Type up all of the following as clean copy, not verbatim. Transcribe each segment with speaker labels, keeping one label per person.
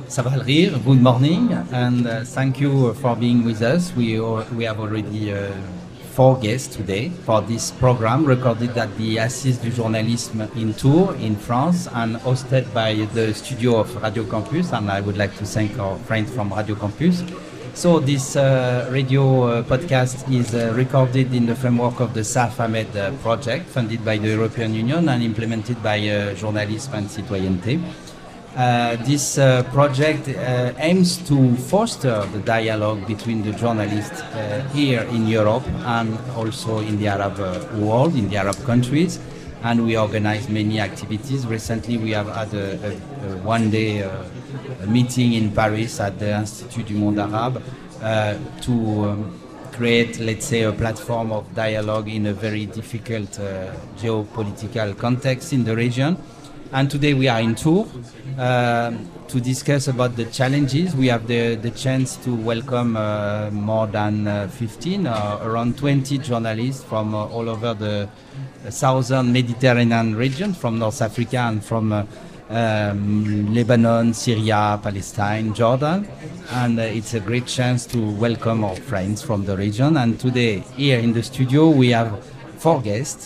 Speaker 1: Sabah al-Khair, good morning, and thank you for being with us. We have already 4 guests today for this program recorded at the Assises du Journalisme in Tours, in France, and hosted by the studio of Radio Campus, and I would like to thank our friends from Radio Campus. So this radio podcast is recorded in the framework of the Saf Ahmed project, funded by the European Union and implemented by Journalisme and Citoyenneté. This project aims to foster the dialogue between the journalists here in Europe and also in the Arab world, in the Arab countries. And we organize many activities. Recently, we have had a one-day meeting in Paris at the Institut du Monde Arabe to create, let's say, a platform of dialogue in a very difficult geopolitical context in the region. And today we are in Tours to discuss about the challenges. We have the chance to welcome more than 15, around 20 journalists from all over the southern Mediterranean region, from North Africa and from Lebanon, Syria, Palestine, Jordan. And it's a great chance to welcome our friends from the region. And today here in the studio we have 4 guests.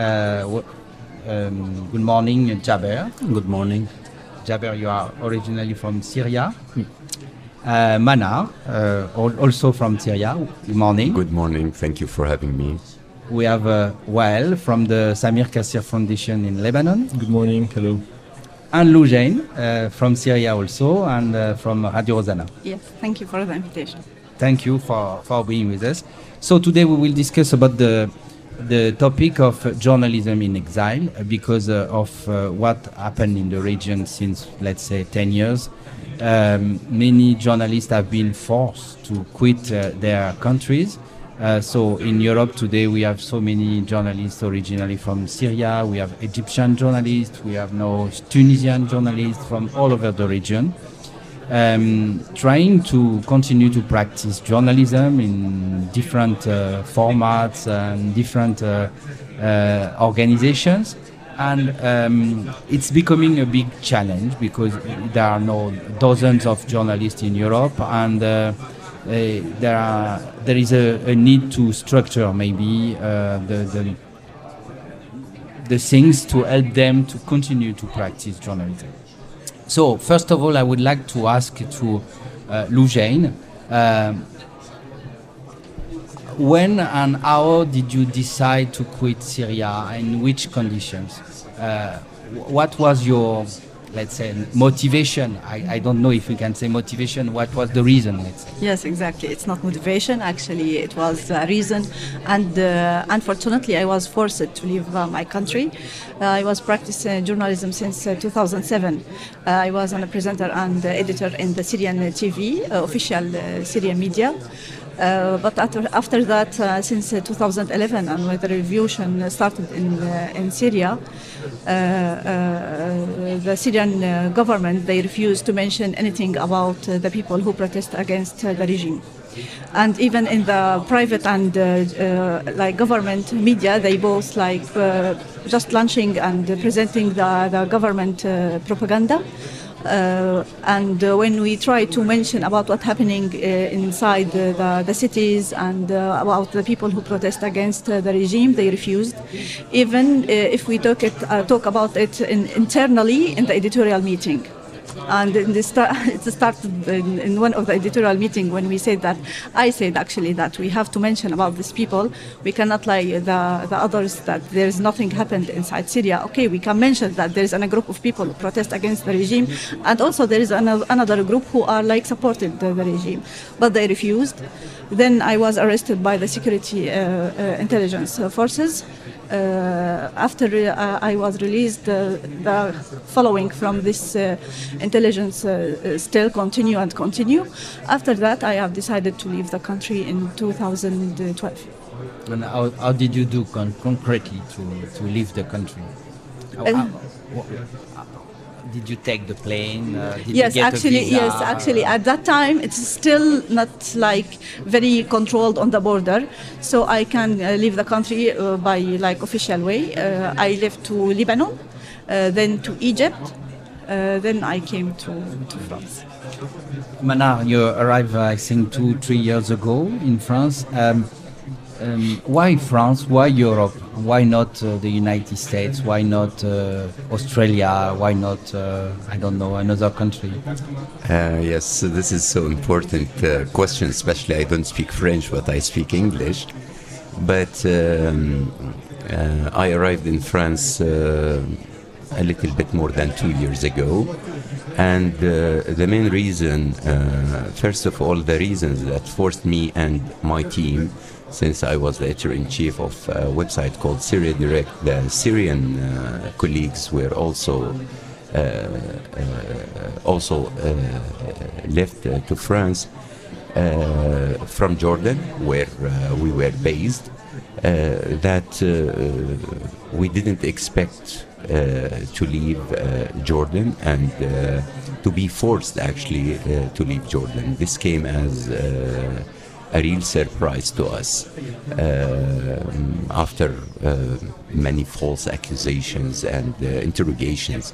Speaker 1: Good morning, Jaber.
Speaker 2: Good morning.
Speaker 1: Jaber, you are originally from Syria. Manar, also from Syria. Good morning.
Speaker 2: Good morning. Thank you for having me.
Speaker 1: We have Wael from the Samir Kassir Foundation in Lebanon.
Speaker 3: Good morning. Hello.
Speaker 1: And Loujain from Syria also, and from Radio Rosanna.
Speaker 4: Yes, thank you for the invitation.
Speaker 1: Thank you for being with us. So today we will discuss about the topic of journalism in exile because of what happened in the region since, let's say, 10 years. Many journalists have been forced to quit their countries. So in Europe today we have so many journalists originally from Syria, we have Egyptian journalists, we have now Tunisian journalists from all over the region. Trying to continue to practice journalism in different formats and different organizations. And it's becoming a big challenge because there are now dozens of journalists in Europe, and there is a need to structure maybe the things to help them to continue to practice journalism. So, first of all, I would like to ask to Loujain, when and how did you decide to quit Syria, and in which conditions? What was your, let's say, motivation? I don't know if we can say motivation. What was the reason, let's say?
Speaker 4: Yes, exactly. It's not motivation. Actually, it was a reason. And unfortunately, I was forced to leave my country. I was practicing journalism since 2007. I was a presenter and editor in the Syrian TV, official Syrian media. But after that, since 2011, and when the revolution started in Syria, the Syrian government, they refused to mention anything about the people who protest against the regime. And even in the private and like government media, they both like just launching and presenting the government propaganda. And when we try to mention about what's happening inside the cities and about the people who protest against the regime, they refused. Even if we talk about it internally in the editorial meeting. And it started in one of the editorial meetings when we said that, I said actually that we have to mention about these people. We cannot lie the others that there is nothing happened inside Syria. Okay, we can mention that there is a group of people who protest against the regime, and also there is another group who are like supported the regime, but they refused. Then I was arrested by the security intelligence forces. After I was released, the following from this intelligence still continue. After that, I have decided to leave the country in 2012.
Speaker 1: And how did you do concretely to leave the country? Did you take the plane?
Speaker 4: Yes, actually, at that time it's still not like very controlled on the border, so I can leave the country by like official way. I left to Lebanon, then to Egypt, then I came to France.
Speaker 1: Manar, you arrived, I think, 2-3 years ago in France. Why France? Why Europe? Why not the United States? Why not Australia? Why not, I don't know, another country?
Speaker 2: Yes, so this is so important question, especially I don't speak French, but I speak English. But I arrived in France a little bit more than 2 years ago. And the main reason, first of all, the reasons that forced me and my team, since I was the editor-in-chief of a website called Syria Direct, the Syrian colleagues were also left to France from Jordan, where we were based, that we didn't expect to leave Jordan and to be forced actually to leave Jordan. This came as a real surprise to us after many false accusations and interrogations.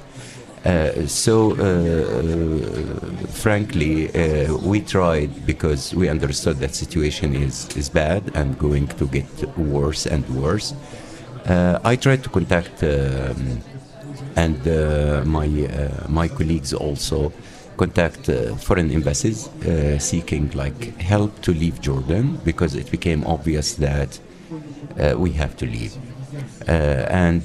Speaker 2: Frankly, we tried because we understood that situation is bad and going to get worse and worse. I tried to contact and my colleagues also contact foreign embassies seeking like help to leave Jordan, because it became obvious that we have to leave. And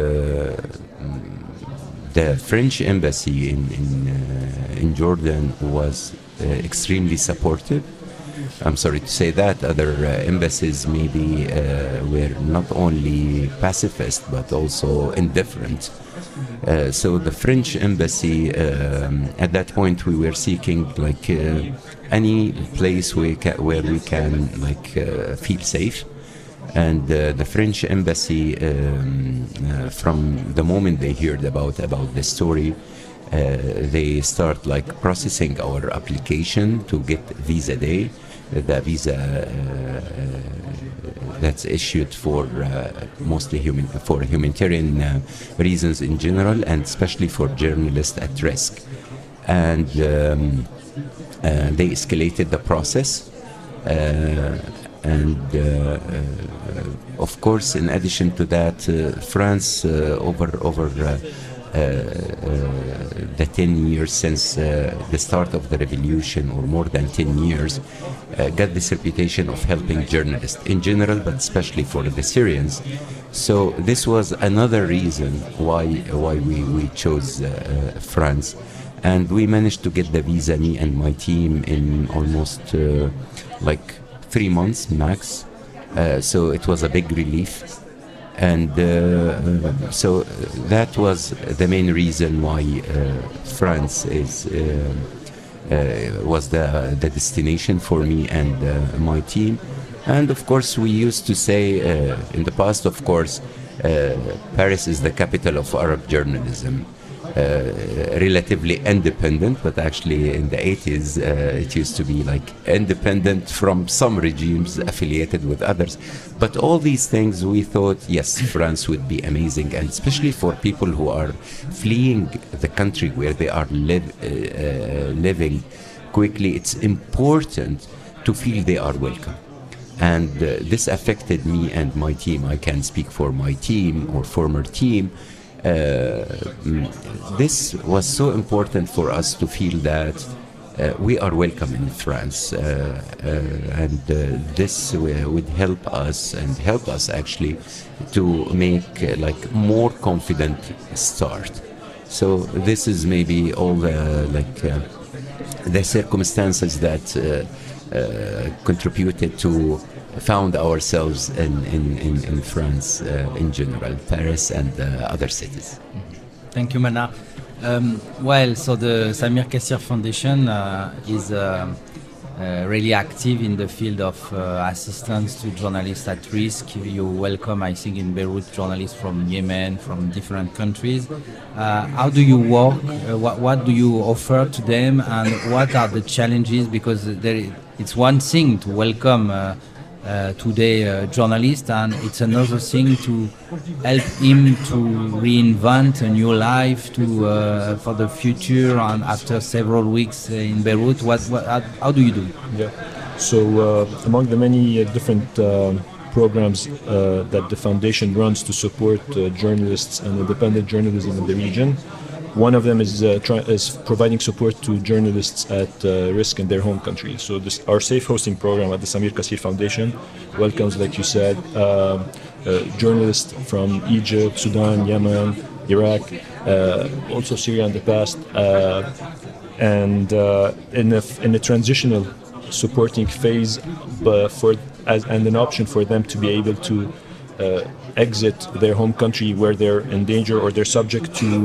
Speaker 2: the French embassy in Jordan was extremely supportive. I'm sorry to say that. Other embassies maybe were not only pacifist but also indifferent. So the French embassy, at that point we were seeking like any place where we can like feel safe. And the French embassy, from the moment they heard about the story, they start like processing our application to get visa day, the visa that's issued for mostly for humanitarian reasons in general, and especially for journalists at risk. And they escalated the process. And of course, in addition to that, France over the 10 years since the start of the revolution, or more than 10 years, got this reputation of helping journalists in general, but especially for the Syrians. So this was another reason why we chose France. And we managed to get the visa, me and my team, in almost like 3 months max. So it was a big relief. And so that was the main reason why France was the destination for me and my team. And of course, we used to say in the past, of course, Paris is the capital of Arab journalism. Relatively independent, but actually in the 80s it used to be like independent from some regimes affiliated with others. But all these things, we thought, yes, France would be amazing, and especially for people who are fleeing the country where they are living quickly, it's important to feel they are welcome. And this affected me and my team. I can speak for my team or former team. This was so important for us to feel that we are welcome in France, and this would help us actually to make like more confident start. So this is maybe all the circumstances that contributed to found ourselves in France in general, Paris and other cities.
Speaker 1: Thank you, Manar. Well, so the Samir Kassir Foundation is really active in the field of assistance to journalists at risk. You welcome, I think, in Beirut, journalists from Yemen, from different countries. How do you work? What do you offer to them, and what are the challenges? Because it's one thing to welcome today journalist, and it's another thing to help him to reinvent a new life for the future. And after several weeks in Beirut, how do you do?
Speaker 3: Yeah. So among the many different programs that the foundation runs to support journalists and independent journalism in the region, one of them is providing support to journalists at risk in their home country. So our safe hosting program at the Samir Kassir Foundation welcomes, like you said, journalists from Egypt, Sudan, Yemen, Iraq, also Syria in the past, and in a transitional supporting phase, and an option for them to be able to exit their home country where they're in danger or they're subject to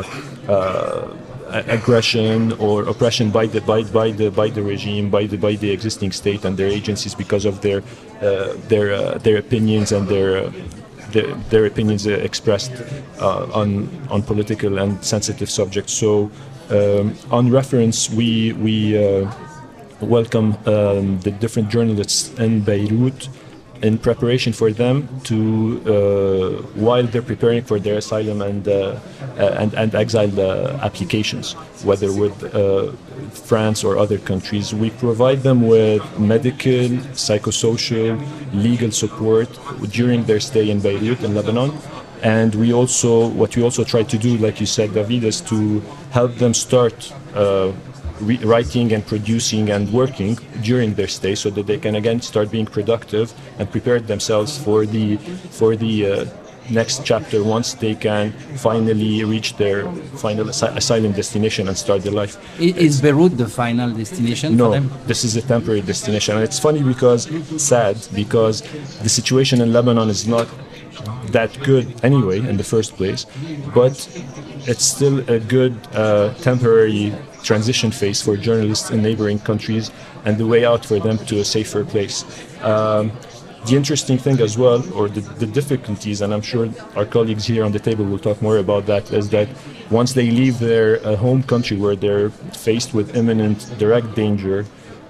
Speaker 3: aggression or oppression by the regime, by the existing state and their agencies because of their opinions and their opinions expressed on political and sensitive subjects. So, on reference, we welcome the different journalists in Beirut in preparation for them to, while they're preparing for their asylum and exile applications, whether with France or other countries. We provide them with medical, psychosocial, legal support during their stay in Beirut in Lebanon. And what we also try to do, like you said, David, is to help them start writing and producing and working during their stay, so that they can again start being productive and prepare themselves for the next chapter once they can finally reach their final asylum destination and start their life.
Speaker 1: Is Beirut the final destination for them?
Speaker 3: No, this is a temporary destination. And it's funny because the situation in Lebanon is not that good anyway in the first place, but it's still a good temporary transition phase for journalists in neighboring countries and the way out for them to a safer place. The interesting thing as well, or the difficulties, and I'm sure our colleagues here on the table will talk more about that, is that once they leave their home country where they're faced with imminent direct danger,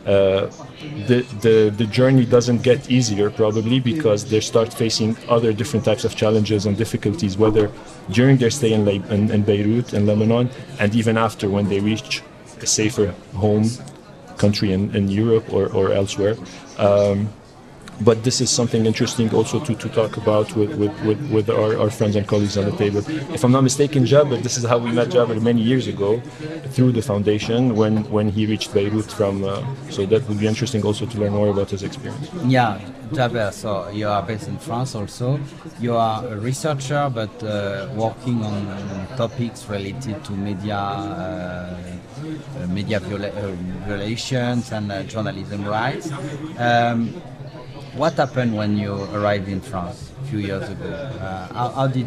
Speaker 3: the journey doesn't get easier, probably because they start facing other different types of challenges and difficulties, whether during their stay in Beirut, in Lebanon, and even after, when they reach a safer home country in Europe or elsewhere. But this is something interesting also to talk about with our friends and colleagues on the table. If I'm not mistaken, Jaber, this is how we met Jaber many years ago through the foundation when he reached Beirut so that would be interesting also to learn more about his experience.
Speaker 1: Yeah, Jaber, so you are based in France also. You are a researcher but working on topics related to media violations and journalism rights. What happened when you arrived in France a few years ago? How did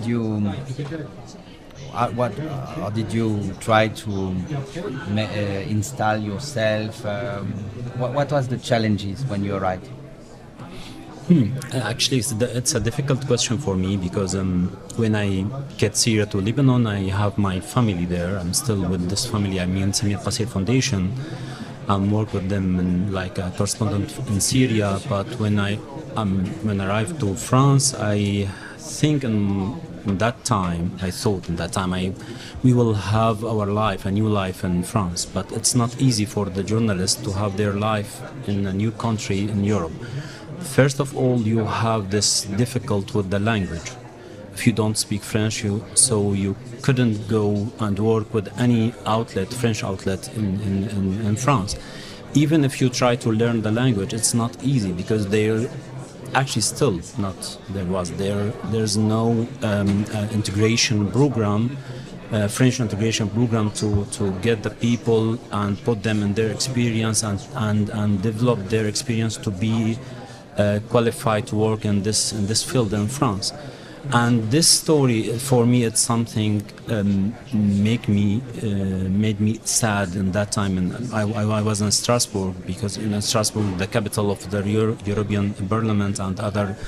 Speaker 1: you try to install yourself? What was the challenges when you arrived?
Speaker 5: Actually, it's a difficult question for me because when I get Syria to Lebanon, I have my family there. I'm still with this family. I mean, Samir Kassir Foundation. I work with them like a correspondent in Syria. But when I arrived to France, I think in that time we will have our life, a new life in France. But it's not easy for the journalists to have their life in a new country in Europe. First of all, you have this difficult with the language. If you don't speak French, so you couldn't go and work with any French outlet in France. Even if you try to learn the language, it's not easy because they're actually still not. There's no integration program, French integration program to get the people and put them in their experience and develop their experience to be qualified to work in this field in France. And this story, for me, it's something made me sad in that time. And I was in Strasbourg, because in Strasbourg, the capital of the European Parliament and other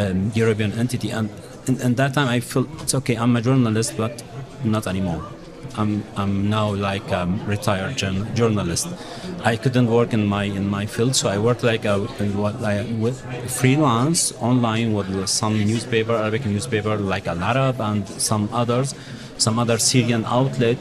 Speaker 5: European entity. And that time I felt, it's okay, I'm a journalist, but not anymore. I'm now like a retired journalist. I couldn't work in my field, so I worked like with freelance online with some newspaper, Arabic newspaper like Al Arab and some other Syrian outlets.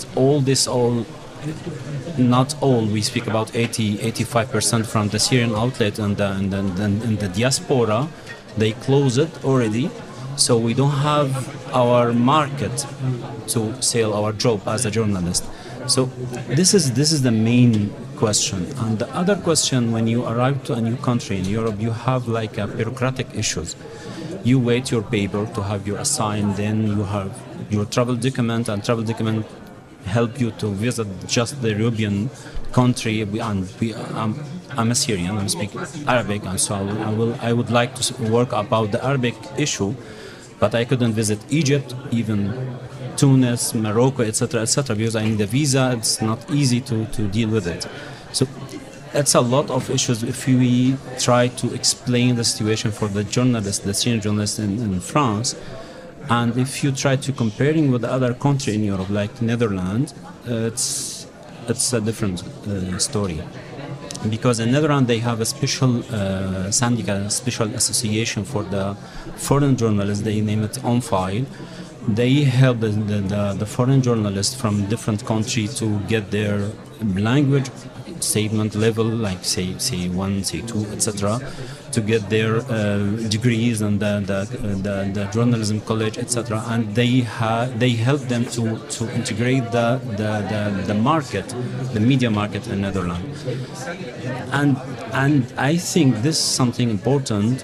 Speaker 5: Not all, we speak about 85% from the Syrian outlet, and in the diaspora they close it already, so we don't have our market to sell our job as a journalist. So this is the main question. And the other question, when you arrive to a new country in Europe, you have like a bureaucratic issues. You wait your paper to have your assigned, then you have your travel document, and travel document help you to visit just the European country. I'm a Syrian, I speak Arabic, and so I would like to work about the Arabic issue, but I couldn't visit Egypt, even Tunis, Morocco, etc., because I need a visa. It's not easy to deal with it. So it's a lot of issues if we try to explain the situation for the journalists, the Syrian journalists in France. And if you try to comparing with the other country in Europe, like Netherlands, it's a different story. Because in Netherlands they have a special syndicate, a special association for the foreign journalists. They name it On File. They help the foreign journalists from different countries to get their language statement level, like say C1, C2, etc., to get their degrees and the journalism college, etc. And they help them to integrate the market, the media market in Netherlands. And I think this is something important.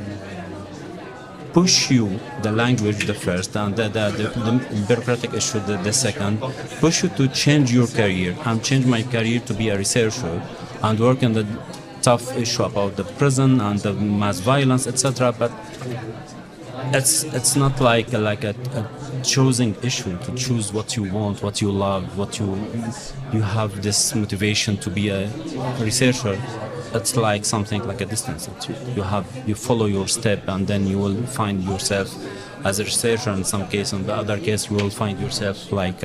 Speaker 5: Push you the language the first, and the bureaucratic issue the second. Push you to change your career, and change my career to be a researcher and work on the tough issue about the prison and the mass violence, etc. But it's not like a choosing issue to choose what you want, what you love, what you have this motivation to be a researcher. It's like something like a distance. You follow your step, and then you will find yourself as a researcher in some case. In the other case, you will find yourself like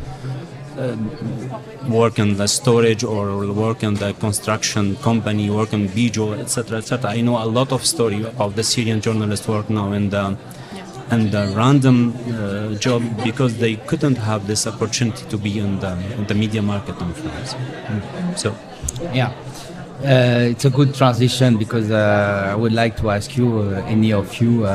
Speaker 5: work in the storage or work in the construction company, work in Bijo, etc., etc. I know a lot of story about the Syrian journalists work now in the random job because they couldn't have this opportunity to be in the media market in France. So,
Speaker 1: yeah. It's a good transition because I would like to ask you, any of you,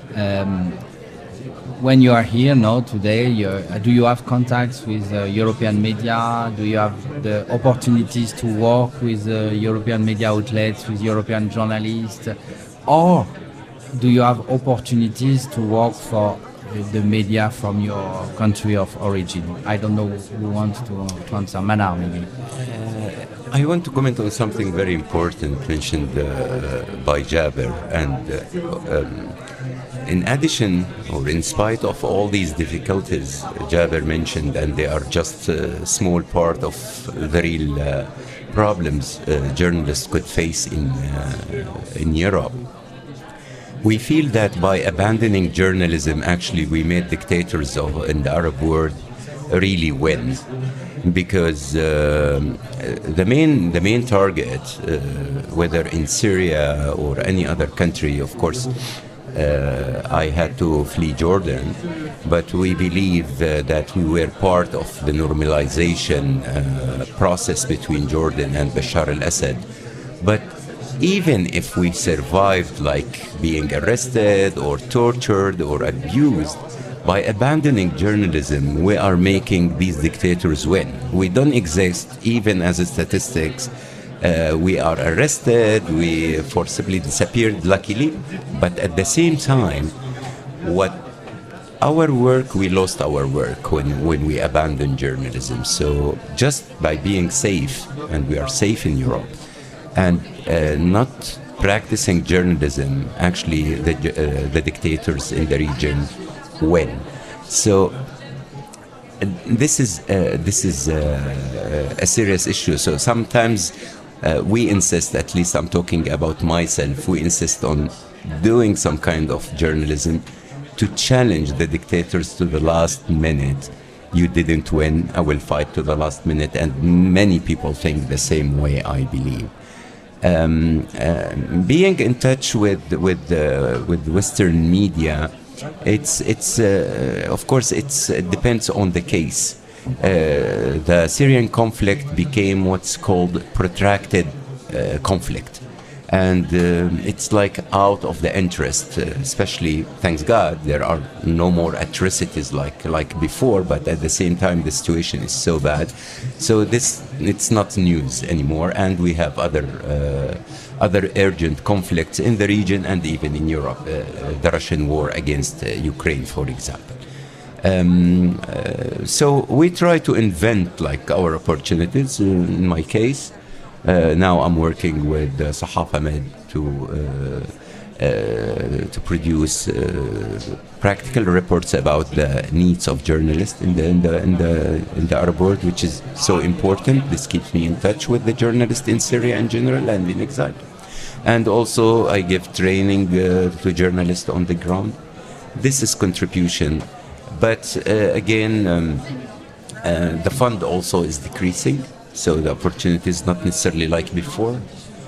Speaker 1: when you are here now today, do you have contacts with European media? Do you have the opportunities to work with European media outlets, with European journalists? Or do you have opportunities to work for the media from your country of origin? I don't know who wants to answer. Manar, maybe.
Speaker 2: I want to comment on something very important mentioned by Jaber. And in addition, or in spite of all these difficulties Jaber mentioned, and they are just a small part of the real problems journalists could face in Europe, we feel that by abandoning journalism, actually we made dictators in the Arab world really win, because the main target, whether in Syria or any other country, of course, I had to flee Jordan, but we believe that we were part of the normalization process between Jordan and Bashar al-Assad. But even if we survived like being arrested or tortured or abused, by abandoning journalism, we are making these dictators win. We don't exist even as statistics. We are arrested, we forcibly disappeared, luckily, but at the same time, we lost our work when we abandoned journalism. So just by being safe, and we are safe in Europe, and not practicing journalism, actually the dictators in the region win. So this is a serious issue. So sometimes we insist, at least I'm talking about myself, we insist on doing some kind of journalism to challenge the dictators to the last minute you didn't win. I will fight to the last minute. And many people think the same way, I believe. Being in touch with Western media, it's of course it depends on the case. The Syrian conflict became what's called protracted conflict, and it's like out of the interest, especially, thanks God, there are no more atrocities like before, but at the same time the situation is so bad, so it's not news anymore, and we have other urgent conflicts in the region and even in Europe, the Russian war against Ukraine, for example. So we try to invent like our opportunities. In my case, now I'm working with Sahafa Med to produce practical reports about the needs of journalists in the Arab world, which is so important. This keeps me in touch with the journalists in Syria in general and in exile. And also I give training to journalists on the ground. This is contribution. But again, the fund also is decreasing, so the opportunity is not necessarily like before.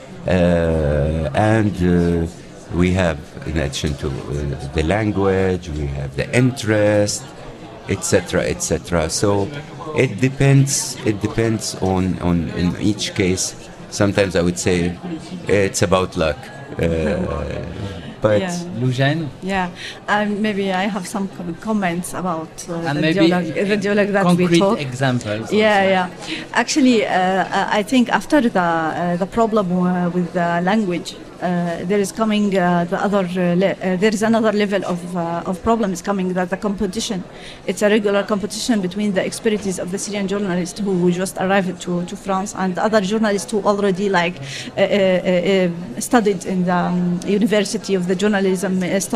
Speaker 2: And we have, in addition to the language, we have the interest, etc., etc. So it depends on in each case. Sometimes I would say it's about luck. But
Speaker 1: Loujaine?
Speaker 4: Yeah, maybe I have some comments about the
Speaker 1: maybe
Speaker 4: dialogue that we
Speaker 1: concrete
Speaker 4: talk.
Speaker 1: examples.
Speaker 4: Yeah. Actually, I think after the problem with the language, there is coming there is another level of problems coming, that the competition. It's a regular competition between the expertise of the Syrian journalists who just arrived to France and other journalists who already studied in the University of the Journalism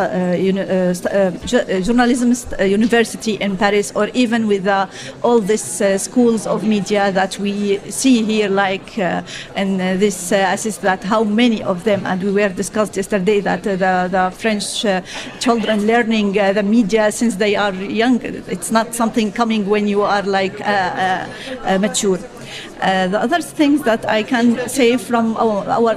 Speaker 4: University in Paris, or even with all these schools of media that we see here, and this assist that how many of them, and we were discussed yesterday that the French children learning the media since they are young. It's not something coming when you are mature. The other things that I can say from our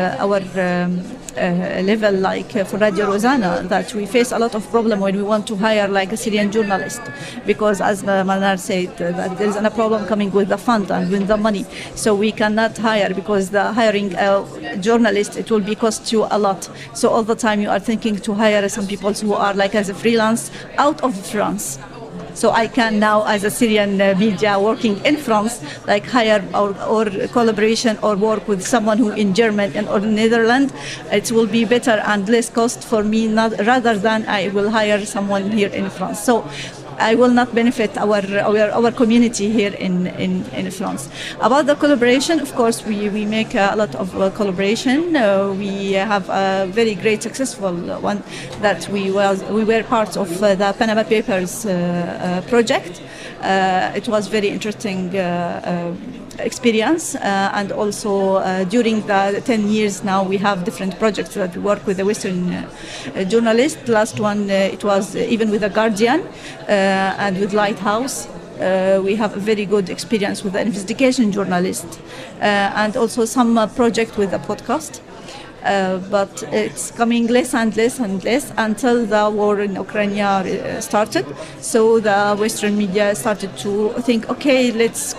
Speaker 4: level, for Radio Rosanna, that we face a lot of problem when we want to hire a Syrian journalist, because as Manar said, that there is a problem coming with the fund and with the money, so we cannot hire, because the hiring a journalist, it will be cost you a lot. So all the time you are thinking to hire some people who are as a freelance out of France. So I can now, as a Syrian media working in France, hire or collaboration or work with someone who in Germany or Netherlands. It will be better and less cost for me, rather than I will hire someone here in France. So I will not benefit our community here in France. About the collaboration, of course, we make a lot of collaboration. We have a very great successful one that we were part of the Panama Papers project. It was very interesting experience, and also during the 10 years now we have different projects that we work with the Western journalists. Last one it was even with the Guardian and with Lighthouse. We have a very good experience with the investigation journalist, and also some project with the podcast. But it's coming less and less and less until the war in Ukraine started. So the Western media started to think, okay, let's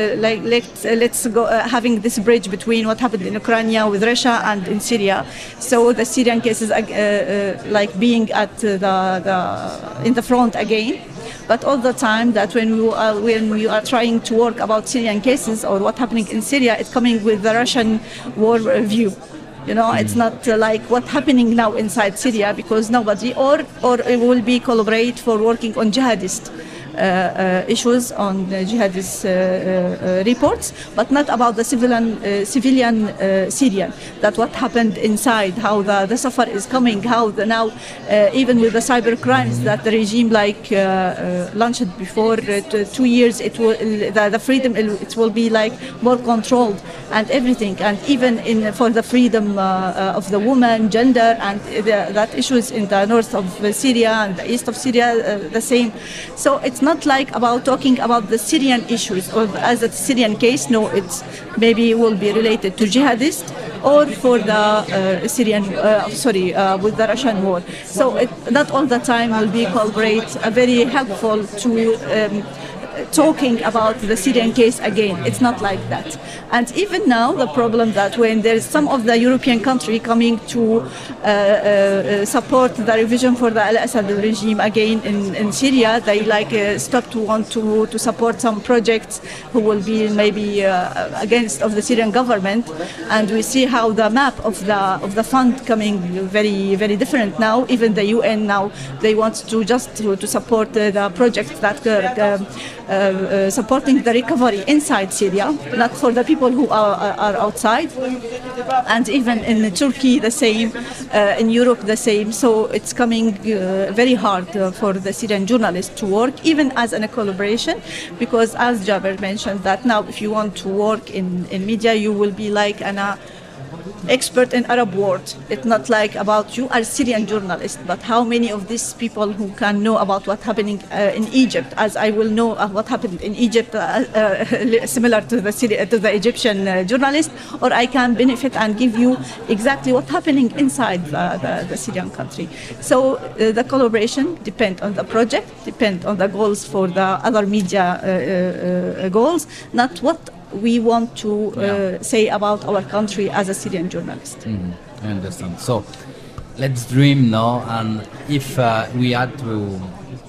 Speaker 4: go having this bridge between what happened in Ukraine with Russia and in Syria. So the Syrian cases being at in the front again. But all the time that when you are trying to work about Syrian cases or what's happening in Syria, it's coming with the Russian war view. It's not like what's happening now inside Syria, because nobody or it will be collaborate for working on jihadist issues, on jihadist reports, but not about the civilian Syrian. That what happened inside, how the suffer is coming, how now even with the cyber crimes that the regime launched before 2 years, it will the freedom it will be more controlled and everything, and even for the freedom of the woman, gender, and that issues in the north of Syria and the east of Syria the same. So it's not like about talking about the Syrian issues or as a Syrian case. No, it's maybe will be related to jihadists or for the Syrian, with the Russian war. So not all the time will be collaborate, very helpful to talking about the Syrian case again. It's not like that. And even now, the problem that when there is some of the European country coming to support the revision for the Al-Assad regime again in Syria, they stop to want to support some projects who will be maybe against of the Syrian government. And we see how the map of the fund coming very, very different now. Even the UN now, they want to just to support the projects that supporting the recovery inside Syria, not for the people who are outside. And even in Turkey, the same, in Europe, the same. So it's coming very hard for the Syrian journalists to work, even as in a collaboration, because as Jaber mentioned, that now if you want to work in media, you will be like an expert in Arab world. It's not like about you are Syrian journalist, but how many of these people who can know about what's happening in Egypt, as I will know what happened in Egypt, similar to the Egyptian journalist, or I can benefit and give you exactly what's happening inside the Syrian country. So the collaboration depends on the project, depends on the goals for the other media goals, not what we want to say about our country as a Syrian journalist.
Speaker 1: I understand. So let's dream now, and if we had to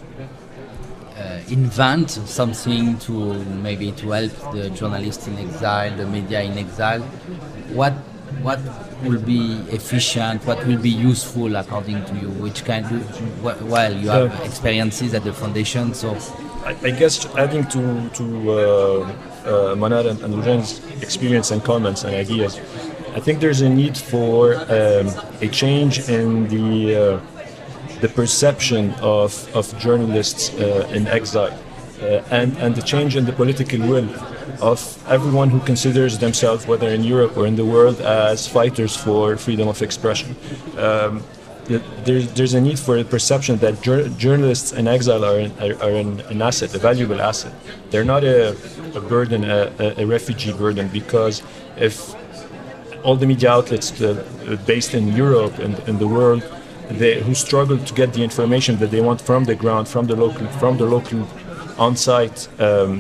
Speaker 1: invent something to maybe to help the journalists in exile, the media in exile, what will be efficient, what will be useful according to you? Which kind of, well, you have experiences at the foundation, so
Speaker 3: I guess adding to Manar and Rujan's experience and comments and ideas, I think there's a need for a change in the perception of journalists in exile, and the change in the political will of everyone who considers themselves, whether in Europe or in the world, as fighters for freedom of expression. There's a need for a perception that journalists in exile are an asset, a valuable asset. They're not a burden, a refugee burden, because if all the media outlets based in Europe and in the world, who struggle to get the information that they want from the ground, from the local on-site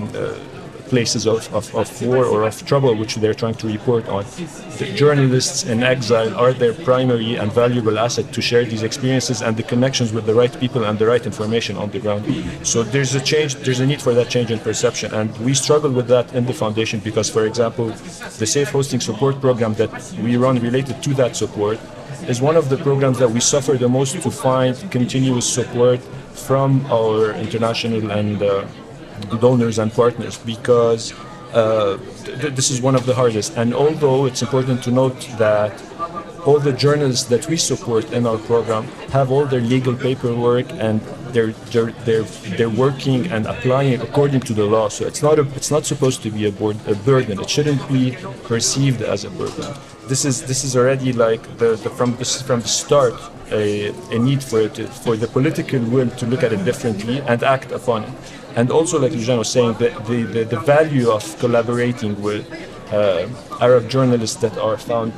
Speaker 3: places of war or of trouble which they're trying to report on. The journalists in exile are their primary and valuable asset to share these experiences and the connections with the right people and the right information on the ground. So there's a need for that change in perception, and we struggle with that in the foundation because, for example, the Safe Hosting Support Program that we run related to that support is one of the programs that we suffer the most to find continuous support from our international and donors and partners, because this is one of the hardest. And although it's important to note that all the journalists that we support in our program have all their legal paperwork and they're working and applying according to the law, so it's not supposed to be a burden. It shouldn't be perceived as a burden. This is already like from the start a need for the political will to look at it differently and act upon it. And also, like Rujan was saying, the value of collaborating with Arab journalists that are found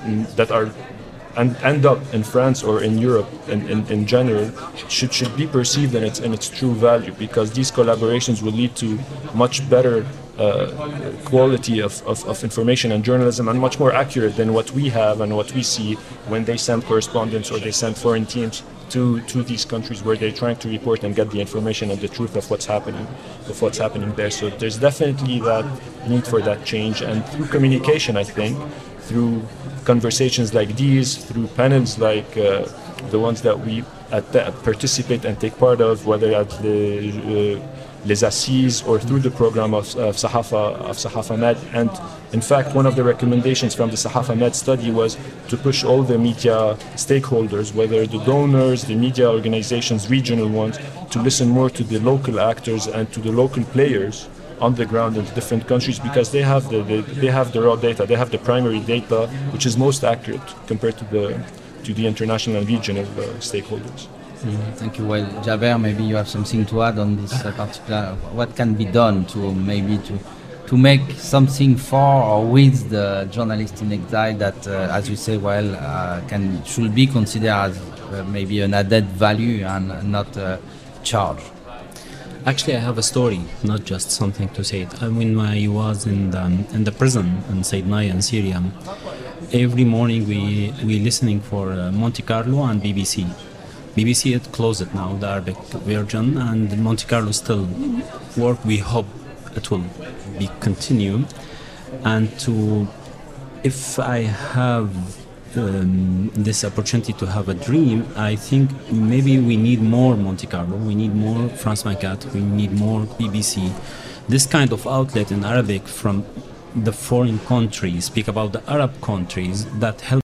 Speaker 3: and end up in France or in Europe in general should be perceived in its true value, because these collaborations will lead to much better quality of information and journalism, and much more accurate than what we have and what we see when they send correspondents or they send foreign teams to these countries where they're trying to report and get the information and the truth of what's happening there. So there's definitely that need for that change, and through communication, I think, through conversations like these, through panels like the ones that we participate and take part of, whether at the Les Assises or through the program of Sahafa Med. And in fact, one of the recommendations from the Sahafa Med study was to push all the media stakeholders, whether the donors, the media organizations, regional ones, to listen more to the local actors and to the local players on the ground in different countries, because they have the raw data, they have the primary data, which is most accurate compared to the international and regional stakeholders.
Speaker 1: Thank you. Well, Jaber, maybe you have something to add on this particular. What can be done to maybe to make something for or with the journalist in exile that, as you say, well, should be considered as maybe an added value and not a charge.
Speaker 5: Actually, I have a story, not just something to say it. When I was in the prison in Saydnaya in Syria, every morning we listening for Monte Carlo and BBC. BBC it closed now, the Arabic version, and Monte Carlo still work. We hope it will be continue. And if I have this opportunity to have a dream, I think maybe we need more Monte Carlo, we need more France 24, we need more BBC. This kind of outlet in Arabic from the foreign countries, speak about the Arab countries that help